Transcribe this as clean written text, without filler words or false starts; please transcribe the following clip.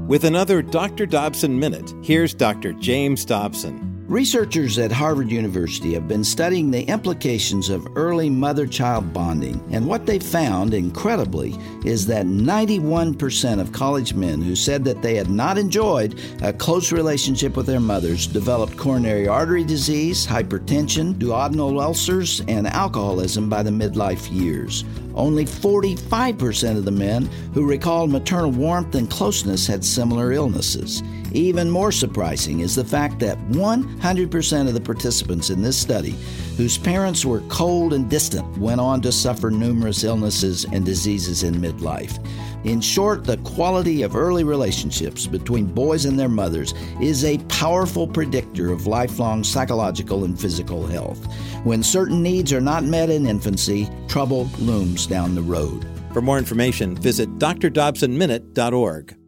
With another Dr. Dobson Minute, here's Dr. James Dobson. Researchers at Harvard University have been studying the implications of early mother-child bonding, and what they found, incredibly, is that 91% of college men who said that they had not enjoyed a close relationship with their mothers developed coronary artery disease, hypertension, duodenal ulcers, and alcoholism by the midlife years. Only 45% of the men who recalled maternal warmth and closeness had similar illnesses. Even more surprising is the fact that 100% of the participants in this study whose parents were cold and distant went on to suffer numerous illnesses and diseases in midlife. In short, the quality of early relationships between boys and their mothers is a powerful predictor of lifelong psychological and physical health. When certain needs are not met in infancy, trouble looms down the road. For more information, visit drdobsonminute.org.